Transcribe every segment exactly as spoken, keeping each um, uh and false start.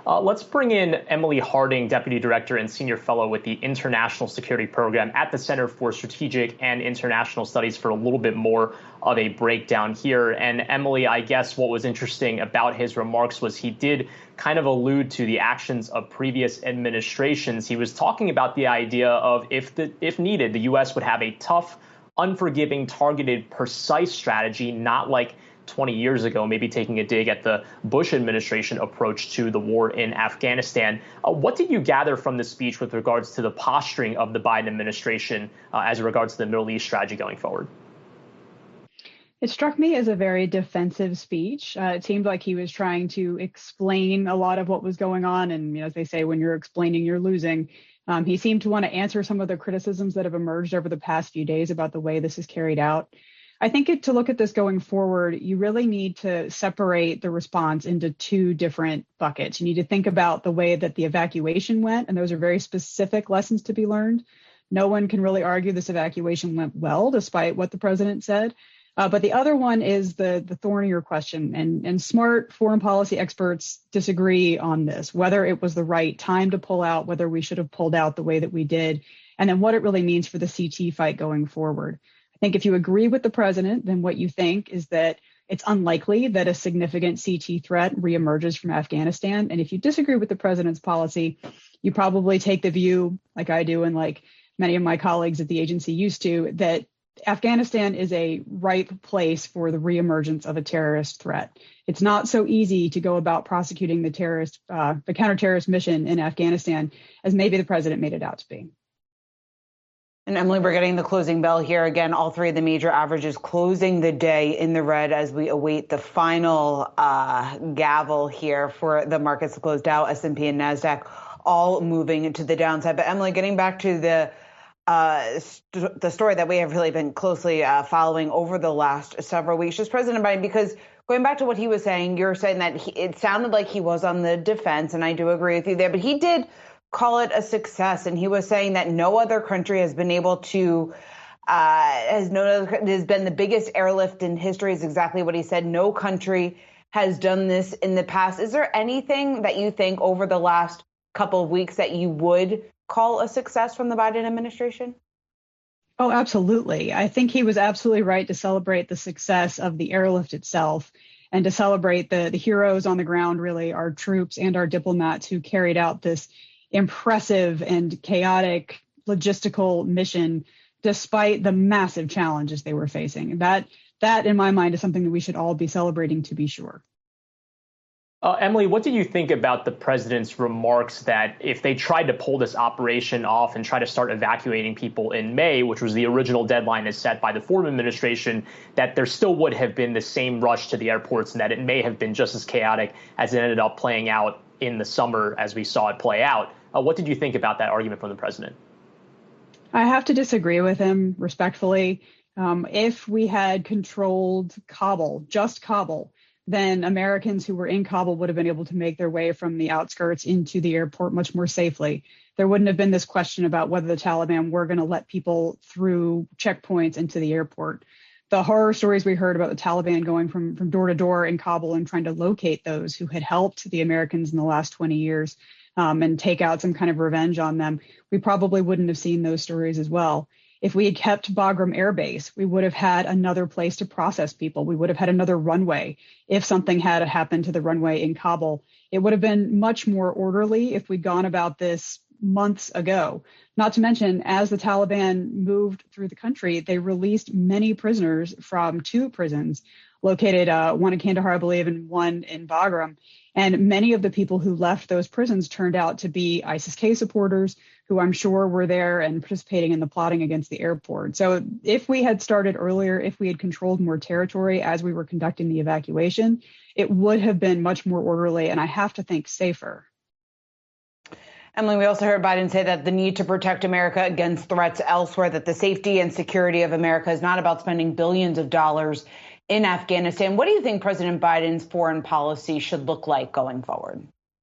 Uh, let's bring in Emily Harding, Deputy Director and Senior Fellow with the International Security Program at the Center for Strategic and International Studies, for a little bit more of a breakdown here. And Emily, I guess what was interesting about his remarks was he did kind of allude to the actions of previous administrations. He was talking about the idea of if the, if needed, the U S would have a tough, unforgiving, targeted, precise strategy, not like twenty years ago, maybe taking a dig at the Bush administration approach to the war in Afghanistan. Uh, what did you gather from the speech with regards to the posturing of the Biden administration uh, as regards to the Middle East strategy going forward? It struck me as a very defensive speech. Uh, it seemed like he was trying to explain a lot of what was going on. And you know, as they say, when you're explaining, you're losing. Um, he seemed to want to answer some of the criticisms that have emerged over the past few days about the way this is carried out. I think it, to look at this going forward, you really need to separate the response into two different buckets. You need to think about the way that the evacuation went, and those are very specific lessons to be learned. No one can really argue this evacuation went well, despite what the president said. Uh, but the other one is the, the thornier question, and, and smart foreign policy experts disagree on this, whether it was the right time to pull out, whether we should have pulled out the way that we did, and then what it really means for the C T fight going forward. I think if you agree with the president, then what you think is that it's unlikely that a significant C T threat reemerges from Afghanistan. And if you disagree with the president's policy, you probably take the view, like I do and like many of my colleagues at the agency used to, that Afghanistan is a ripe place for the reemergence of a terrorist threat. It's not so easy to go about prosecuting the terrorist, uh, the counter-terrorist mission in Afghanistan as maybe the president made it out to be. And Emily, we're getting the closing bell here. Again, all three of the major averages closing the day in the red as we await the final uh, gavel here for the markets to close out. S and P and NASDAQ all moving to the downside. But Emily, getting back to the uh, st- the story that we have really been closely uh, following over the last several weeks, just President Biden, because going back to what he was saying, you're saying that he, it sounded like he was on the defense, and I do agree with you there, but he did call it a success. And he was saying that no other country has been able to, uh, has no other, has been the biggest airlift in history is exactly what he said. No country has done this in the past. Is there anything that you think over the last couple of weeks that you would call a success from the Biden administration? Oh, absolutely. I think he was absolutely right to celebrate the success of the airlift itself and to celebrate the, the heroes on the ground, really our troops and our diplomats who carried out this impressive and chaotic logistical mission, despite the massive challenges they were facing. That, that in my mind, is something that we should all be celebrating, to be sure. Uh, Emily, what did you think about the president's remarks that if they tried to pull this operation off and try to start evacuating people in May, which was the original deadline as set by the Ford administration, that there still would have been the same rush to the airports and that it may have been just as chaotic as it ended up playing out in the summer as we saw it play out? Uh, what did you think about that argument from the president? I have to disagree with him respectfully. Um, if we had controlled Kabul, just Kabul, then Americans who were in Kabul would have been able to make their way from the outskirts into the airport much more safely. There wouldn't have been this question about whether the Taliban were going to let people through checkpoints into the airport. The horror stories we heard about the Taliban going from, from door to door in Kabul and trying to locate those who had helped the Americans in the last twenty years um, and take out some kind of revenge on them, we probably wouldn't have seen those stories as well. If we had kept Bagram Air Base, we would have had another place to process people. We would have had another runway. If something had happened to the runway in Kabul, it would have been much more orderly if we'd gone about this months ago. Not to mention, as the Taliban moved through the country, they released many prisoners from two prisons located, uh, one in Kandahar, I believe, and one in Bagram. And many of the people who left those prisons turned out to be ISIS-K supporters who I'm sure were there and participating in the plotting against the airport. So if we had started earlier, if we had controlled more territory as we were conducting the evacuation, it would have been much more orderly and I have to think safer. Emily, we also heard Biden say that the need to protect America against threats elsewhere, that the safety and security of America is not about spending billions of dollars in Afghanistan. What do you think President Biden's foreign policy should look like going forward?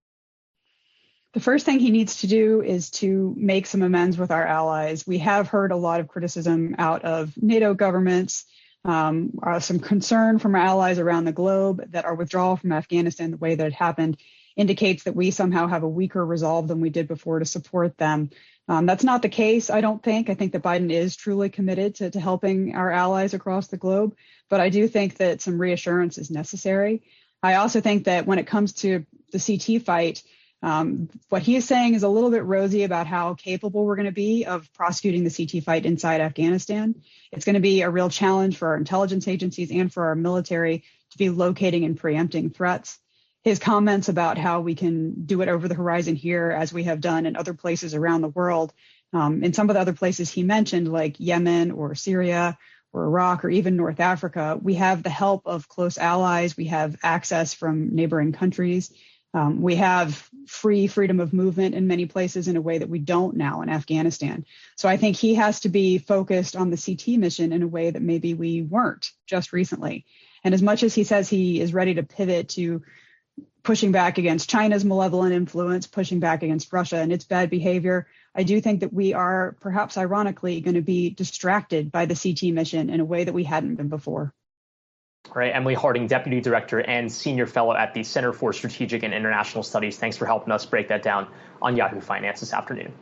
The first thing he needs to do is to make some amends with our allies. We have heard a lot of criticism out of NATO governments, um, uh, some concern from our allies around the globe that our withdrawal from Afghanistan, the way that it happened, indicates that we somehow have a weaker resolve than we did before to support them. Um, that's not the case, I don't think. I think that Biden is truly committed to, to helping our allies across the globe, but I do think that some reassurance is necessary. I also think that when it comes to the C T fight, um, what he is saying is a little bit rosy about how capable we're going to be of prosecuting the C T fight inside Afghanistan. It's going to be a real challenge for our intelligence agencies and for our military to be locating and preempting threats. His comments about how we can do it over the horizon here, as we have done in other places around the world, um, in some of the other places he mentioned, like Yemen or Syria or Iraq or even North Africa, we have the help of close allies. We have access from neighboring countries. Um, we have free freedom of movement in many places in a way that we don't now in Afghanistan. So I think he has to be focused on the C T mission in a way that maybe we weren't just recently. And as much as he says he is ready to pivot to pushing back against China's malevolent influence, pushing back against Russia and its bad behavior, I do think that we are, perhaps ironically, going to be distracted by the C T mission in a way that we hadn't been before. All right, Emily Harding, Deputy Director and Senior Fellow at the Center for Strategic and International Studies. Thanks for helping us break that down on Yahoo Finance this afternoon.